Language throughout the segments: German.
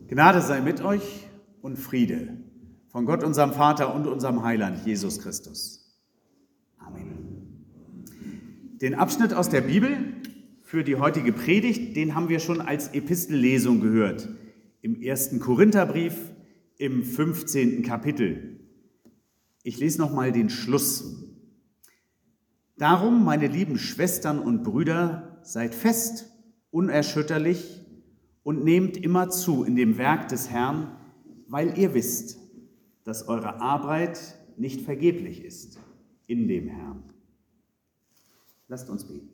Gnade sei mit euch und Friede von Gott, unserem Vater und unserem Heiland, Jesus Christus. Amen. Den Abschnitt aus der Bibel für die heutige Predigt, den haben wir schon als Epistellesung gehört, im 1. Korintherbrief im 15. Kapitel. Ich lese nochmal den Schluss. Darum, meine lieben Schwestern und Brüder, seid fest, unerschütterlich und nehmt immer zu in dem Werk des Herrn, weil ihr wisst, dass eure Arbeit nicht vergeblich ist in dem Herrn. Lasst uns beten.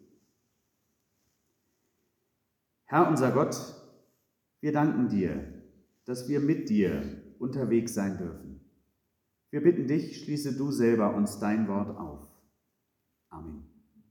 Herr unser Gott, wir danken dir, dass wir mit dir unterwegs sein dürfen. Wir bitten dich, schließe du selber uns dein Wort auf. Amen.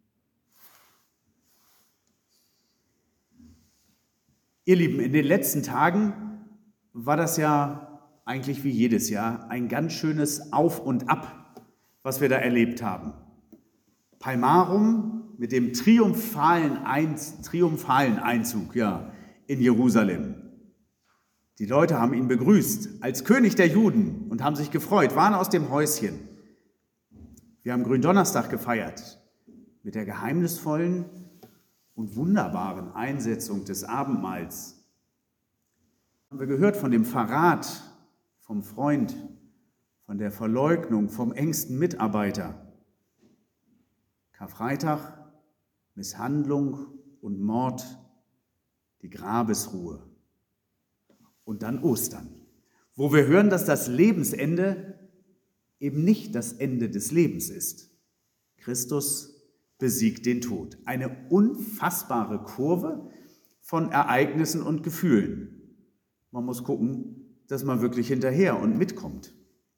Ihr Lieben, in den letzten Tagen war das ja eigentlich wie jedes Jahr ein ganz schönes Auf und Ab, was wir da erlebt haben. Palmarum mit dem triumphalen Einzug in Jerusalem. Die Leute haben ihn begrüßt als König der Juden und haben sich gefreut, waren aus dem Häuschen. Wir haben Gründonnerstag gefeiert mit der geheimnisvollen und wunderbaren Einsetzung des Abendmahls. Haben wir gehört von dem Verrat vom Freund, von der Verleugnung vom engsten Mitarbeiter. Karfreitag, Misshandlung und Mord, die Grabesruhe. Und dann Ostern, wo wir hören, dass das Lebensende eben nicht das Ende des Lebens ist. Christus besiegt den Tod. Eine unfassbare Kurve von Ereignissen und Gefühlen. Man muss gucken, dass man wirklich hinterher und mitkommt.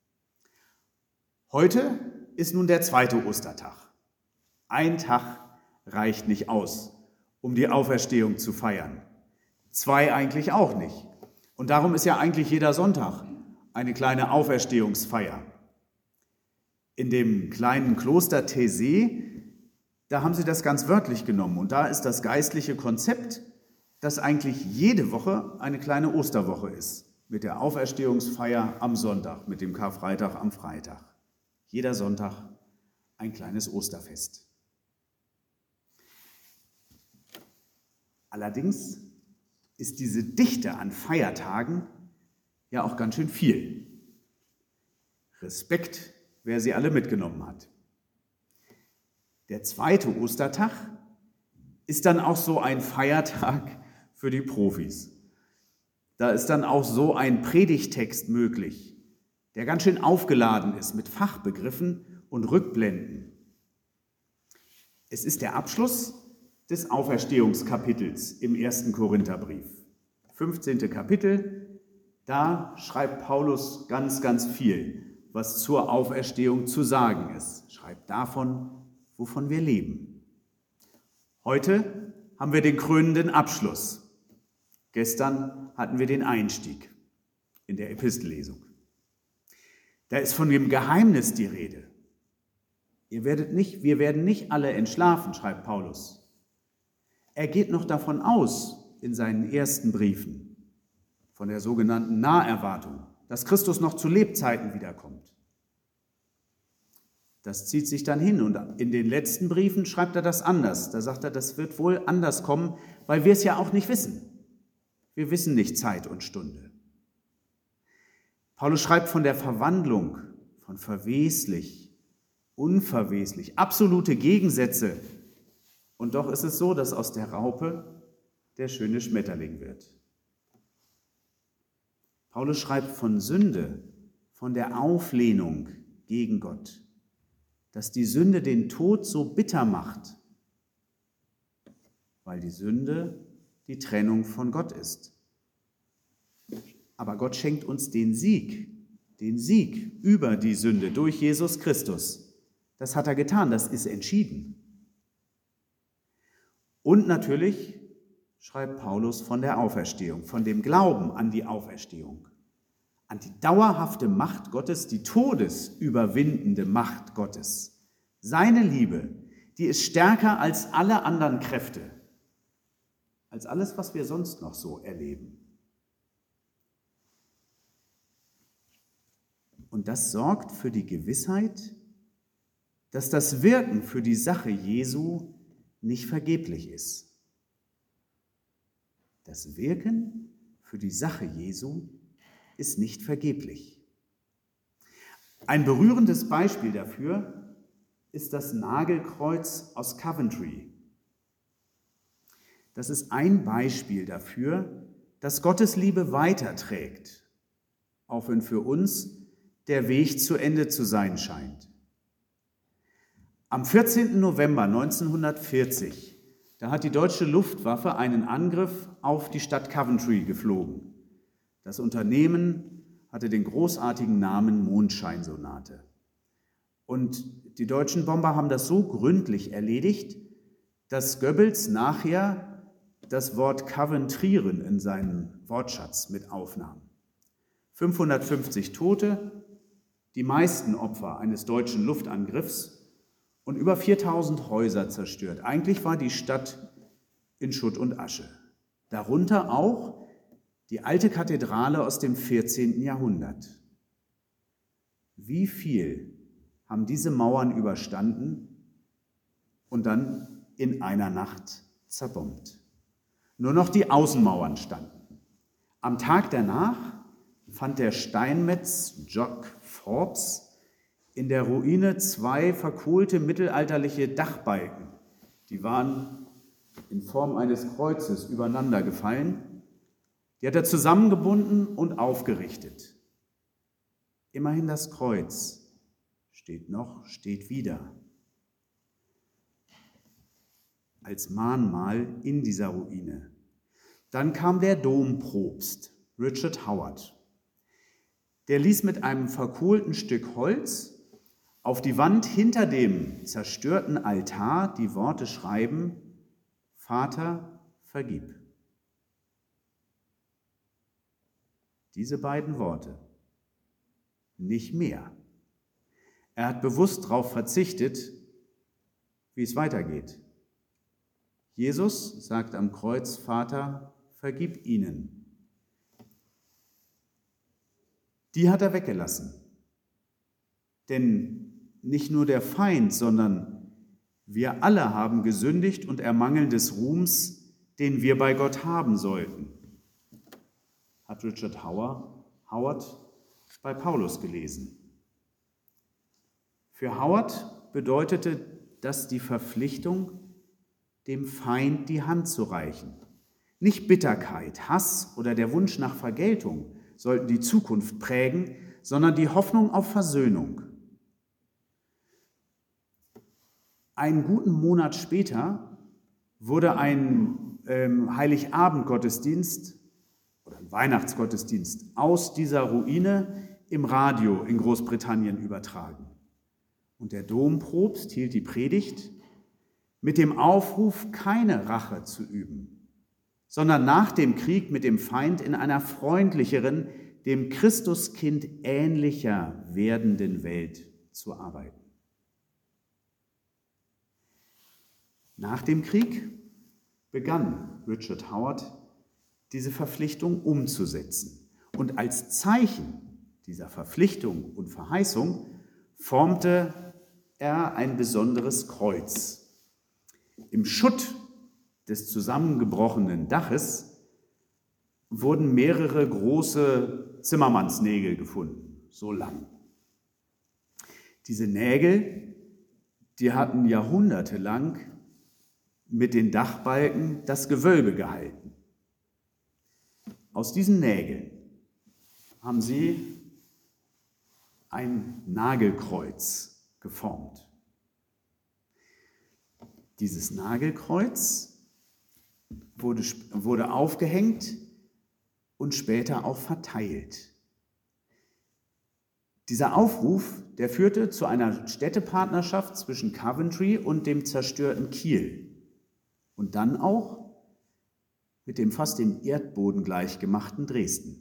Heute ist nun der zweite Ostertag. Ein Tag reicht nicht aus, um die Auferstehung zu feiern. 2 eigentlich auch nicht. Und darum ist ja eigentlich jeder Sonntag eine kleine Auferstehungsfeier. In dem kleinen Kloster Taizé, da haben sie das ganz wörtlich genommen. Und da ist das geistliche Konzept, dass eigentlich jede Woche eine kleine Osterwoche ist. Mit der Auferstehungsfeier am Sonntag, mit dem Karfreitag am Freitag. Jeder Sonntag ein kleines Osterfest. Allerdings ist diese Dichte an Feiertagen ja auch ganz schön viel. Respekt, wer sie alle mitgenommen hat. Der zweite Ostertag ist dann auch so ein Feiertag für die Profis. Da ist dann auch so ein Predigttext möglich, der ganz schön aufgeladen ist mit Fachbegriffen und Rückblenden. Es ist der Abschluss des Auferstehungskapitels im 1. Korintherbrief. 15. Kapitel, da schreibt Paulus ganz, ganz viel, was zur Auferstehung zu sagen ist. Schreibt davon, wovon wir leben. Heute haben wir den krönenden Abschluss. Gestern hatten wir den Einstieg in der Epistellesung. Da ist von dem Geheimnis die Rede. Wir werden nicht alle entschlafen, schreibt Paulus. Er geht noch davon aus, in seinen ersten Briefen, von der sogenannten Naherwartung, dass Christus noch zu Lebzeiten wiederkommt. Das zieht sich dann hin und in den letzten Briefen schreibt er das anders. Da sagt er, das wird wohl anders kommen, weil wir es ja auch nicht wissen. Wir wissen nicht Zeit und Stunde. Paulus schreibt von der Verwandlung, von verweslich, unverweslich, absolute Gegensätze. Und doch ist es so, dass aus der Raupe der schöne Schmetterling wird. Paulus schreibt von Sünde, von der Auflehnung gegen Gott, dass die Sünde den Tod so bitter macht, weil die Sünde die Trennung von Gott ist. Aber Gott schenkt uns den Sieg über die Sünde durch Jesus Christus. Das hat er getan, das ist entschieden. Und natürlich schreibt Paulus von der Auferstehung, von dem Glauben an die Auferstehung, an die dauerhafte Macht Gottes, die todesüberwindende Macht Gottes. Seine Liebe, die ist stärker als alle anderen Kräfte, als alles, was wir sonst noch so erleben. Und das sorgt für die Gewissheit, dass das Wirken für die Sache Jesu nicht vergeblich ist. Das Wirken für die Sache Jesu ist nicht vergeblich. Ein berührendes Beispiel dafür ist das Nagelkreuz aus Coventry. Das ist ein Beispiel dafür, dass Gottes Liebe weiterträgt, auch wenn für uns der Weg zu Ende zu sein scheint. Am 14. November 1940, da hat die deutsche Luftwaffe einen Angriff auf die Stadt Coventry geflogen. Das Unternehmen hatte den großartigen Namen Mondscheinsonate. Und die deutschen Bomber haben das so gründlich erledigt, dass Goebbels nachher das Wort Coventrieren in seinen Wortschatz mit aufnahm. 550 Tote, die meisten Opfer eines deutschen Luftangriffs und über 4000 Häuser zerstört. Eigentlich war die Stadt in Schutt und Asche. Darunter auch die alte Kathedrale aus dem 14. Jahrhundert. Wie viel haben diese Mauern überstanden und dann in einer Nacht zerbombt? Nur noch die Außenmauern standen. Am Tag danach fand der Steinmetz Jock Forbes in der Ruine 2 verkohlte mittelalterliche Dachbalken. Die waren in Form eines Kreuzes übereinander gefallen. Die hat er zusammengebunden und aufgerichtet. Immerhin das Kreuz steht noch, steht wieder. Als Mahnmal in dieser Ruine. Dann kam der Dompropst, Richard Howard. Der ließ mit einem verkohlten Stück Holz auf die Wand hinter dem zerstörten Altar die Worte schreiben: Vater, vergib. Diese beiden Worte, nicht mehr. Er hat bewusst darauf verzichtet, wie es weitergeht. Jesus sagt am Kreuz: Vater, vergib ihnen. Die hat er weggelassen. Denn nicht nur der Feind, sondern wir alle haben gesündigt und ermangeln des Ruhms, den wir bei Gott haben sollten, hat Richard Howard bei Paulus gelesen. Für Howard bedeutete das die Verpflichtung, dem Feind die Hand zu reichen. Nicht Bitterkeit, Hass oder der Wunsch nach Vergeltung sollten die Zukunft prägen, sondern die Hoffnung auf Versöhnung. Einen guten Monat später wurde ein Heiligabend-Gottesdienst oder ein Weihnachtsgottesdienst aus dieser Ruine im Radio in Großbritannien übertragen. Und der Dompropst hielt die Predigt mit dem Aufruf, keine Rache zu üben, sondern nach dem Krieg mit dem Feind in einer freundlicheren, dem Christuskind ähnlicher werdenden Welt zu arbeiten. Nach dem Krieg begann Richard Howard, diese Verpflichtung umzusetzen. Und als Zeichen dieser Verpflichtung und Verheißung formte er ein besonderes Kreuz. Im Schutt des zusammengebrochenen Daches wurden mehrere große Zimmermannsnägel gefunden, so lang. Diese Nägel, die hatten jahrhundertelang mit den Dachbalken das Gewölbe gehalten. Aus diesen Nägeln haben sie ein Nagelkreuz geformt. Dieses Nagelkreuz wurde aufgehängt und später auch verteilt. Dieser Aufruf, der führte zu einer Städtepartnerschaft zwischen Coventry und dem zerstörten Kiel und dann auch mit dem fast dem Erdboden gleichgemachten Dresden.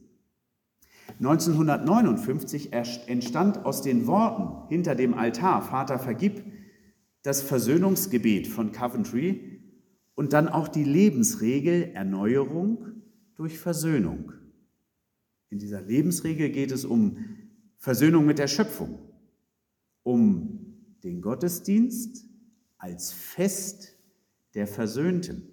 1959 entstand aus den Worten hinter dem Altar Vater, vergib das Versöhnungsgebet von Coventry und dann auch die Lebensregel Erneuerung durch Versöhnung. In dieser Lebensregel geht es um Versöhnung mit der Schöpfung, um den Gottesdienst als Fest der Versöhnten.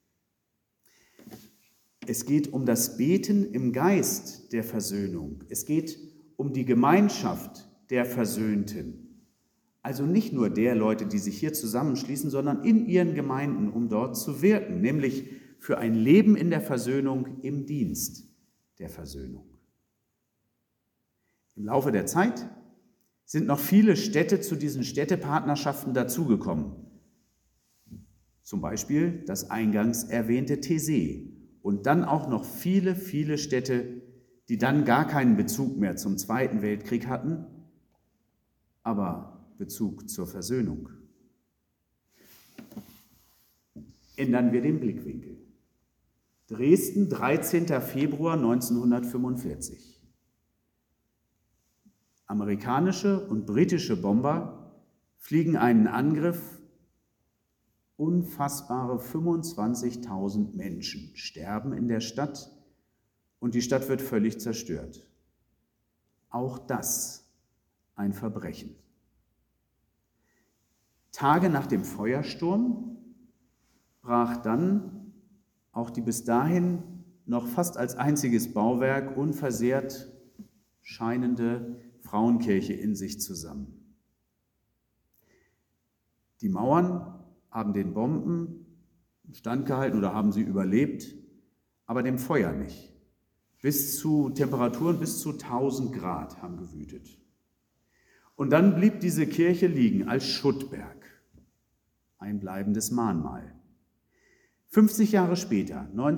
Es geht um das Beten im Geist der Versöhnung. Es geht um die Gemeinschaft der Versöhnten. Also nicht nur der Leute, die sich hier zusammenschließen, sondern in ihren Gemeinden, um dort zu wirken, nämlich für ein Leben in der Versöhnung im Dienst der Versöhnung. Im Laufe der Zeit sind noch viele Städte zu diesen Städtepartnerschaften dazugekommen. Zum Beispiel das eingangs erwähnte Taizé und dann auch noch viele, viele Städte, die dann gar keinen Bezug mehr zum Zweiten Weltkrieg hatten, aber Bezug zur Versöhnung. Ändern wir den Blickwinkel. Dresden, 13. Februar 1945. Amerikanische und britische Bomber fliegen einen Angriff. Unfassbare 25.000 Menschen sterben in der Stadt und die Stadt wird völlig zerstört. Auch das ein Verbrechen. Tage nach dem Feuersturm brach dann auch die bis dahin noch fast als einziges Bauwerk unversehrt scheinende Frauenkirche in sich zusammen. Die Mauern haben den Bomben standgehalten oder haben sie überlebt, aber dem Feuer nicht. Temperaturen bis zu 1000 Grad haben gewütet. Und dann blieb diese Kirche liegen als Schuttberg, ein bleibendes Mahnmal. 50 Jahre später,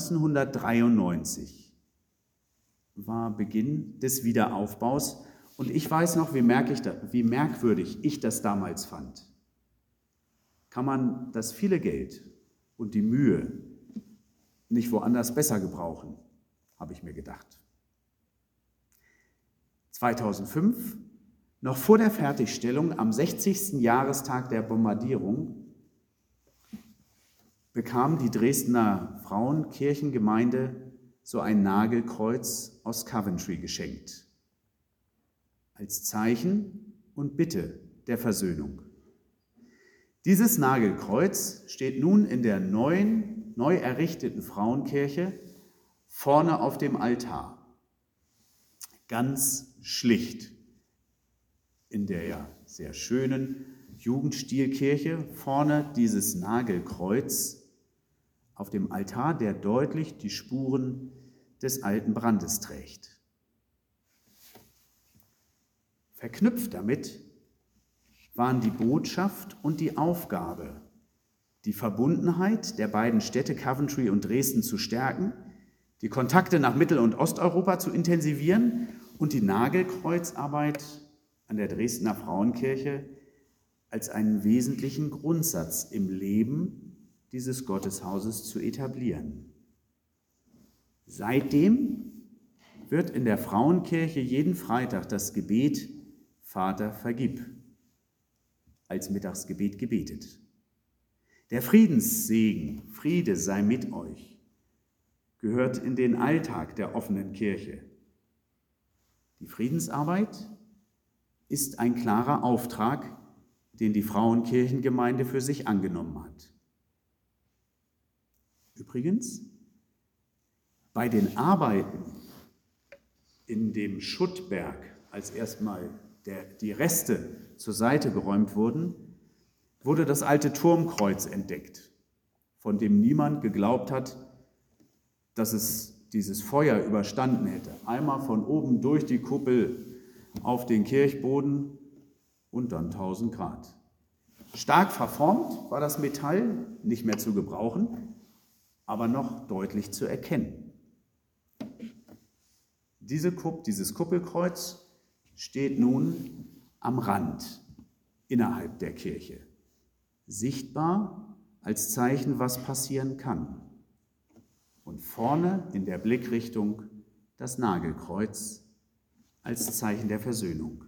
1993, war Beginn des Wiederaufbaus und ich weiß noch, wie merkwürdig ich das damals fand. Kann man das viele Geld und die Mühe nicht woanders besser gebrauchen, habe ich mir gedacht. 2005, noch vor der Fertigstellung, am 60. Jahrestag der Bombardierung, bekam die Dresdner Frauenkirchengemeinde so ein Nagelkreuz aus Coventry geschenkt, als Zeichen und Bitte der Versöhnung. Dieses Nagelkreuz steht nun in der neu errichteten Frauenkirche vorne auf dem Altar. Ganz schlicht in der ja sehr schönen Jugendstilkirche vorne dieses Nagelkreuz auf dem Altar, der deutlich die Spuren des alten Brandes trägt. Verknüpft damit waren die Botschaft und die Aufgabe, die Verbundenheit der beiden Städte Coventry und Dresden zu stärken, die Kontakte nach Mittel- und Osteuropa zu intensivieren und die Nagelkreuzarbeit an der Dresdner Frauenkirche als einen wesentlichen Grundsatz im Leben dieses Gotteshauses zu etablieren. Seitdem wird in der Frauenkirche jeden Freitag das Gebet Vater, vergib als Mittagsgebet gebetet. Der Friedenssegen, Friede sei mit euch, gehört in den Alltag der offenen Kirche. Die Friedensarbeit ist ein klarer Auftrag, den die Frauenkirchengemeinde für sich angenommen hat. Übrigens, bei den Arbeiten in dem Schuttberg, als erstmal die Reste zur Seite geräumt wurden, wurde das alte Turmkreuz entdeckt, von dem niemand geglaubt hat, dass es dieses Feuer überstanden hätte. Einmal von oben durch die Kuppel auf den Kirchboden und dann 1000 Grad. Stark verformt war das Metall, nicht mehr zu gebrauchen, aber noch deutlich zu erkennen. Dieses Kuppelkreuz steht nun am Rand innerhalb der Kirche, sichtbar als Zeichen, was passieren kann. Und vorne in der Blickrichtung das Nagelkreuz als Zeichen der Versöhnung.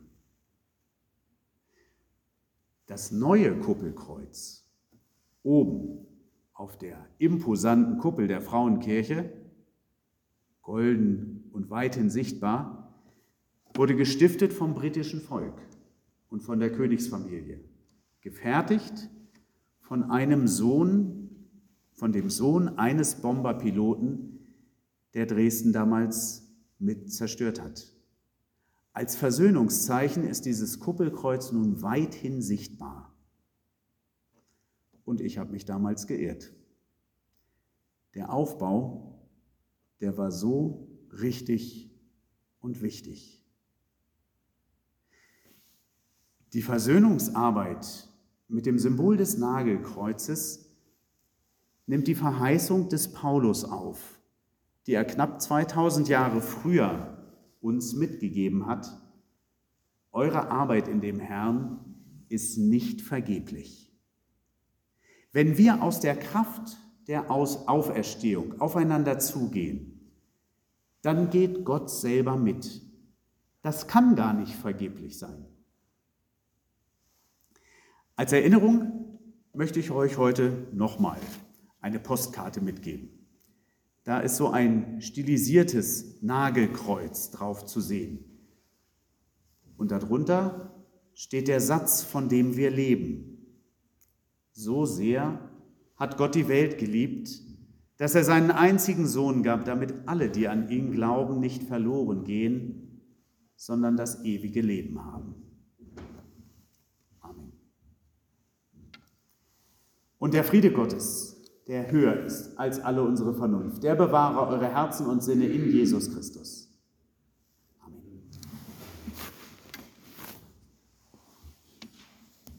Das neue Kuppelkreuz oben auf der imposanten Kuppel der Frauenkirche, golden und weithin sichtbar, wurde gestiftet vom britischen Volk und von der Königsfamilie, gefertigt von dem Sohn eines Bomberpiloten, der Dresden damals mit zerstört hat. Als Versöhnungszeichen ist dieses Kuppelkreuz nun weithin sichtbar. Und ich habe mich damals geehrt. Der Aufbau, der war so richtig und wichtig. Die Versöhnungsarbeit mit dem Symbol des Nagelkreuzes nimmt die Verheißung des Paulus auf, die er knapp 2000 Jahre früher uns mitgegeben hat: Eure Arbeit in dem Herrn ist nicht vergeblich. Wenn wir aus der Kraft der Auferstehung aufeinander zugehen, dann geht Gott selber mit. Das kann gar nicht vergeblich sein. Als Erinnerung möchte ich euch heute nochmal eine Postkarte mitgeben. Da ist so ein stilisiertes Nagelkreuz drauf zu sehen. Und darunter steht der Satz, von dem wir leben: So sehr hat Gott die Welt geliebt, dass er seinen einzigen Sohn gab, damit alle, die an ihn glauben, nicht verloren gehen, sondern das ewige Leben haben. Amen. Und der Friede Gottes, der höher ist als alle unsere Vernunft, der bewahre eure Herzen und Sinne in Jesus Christus.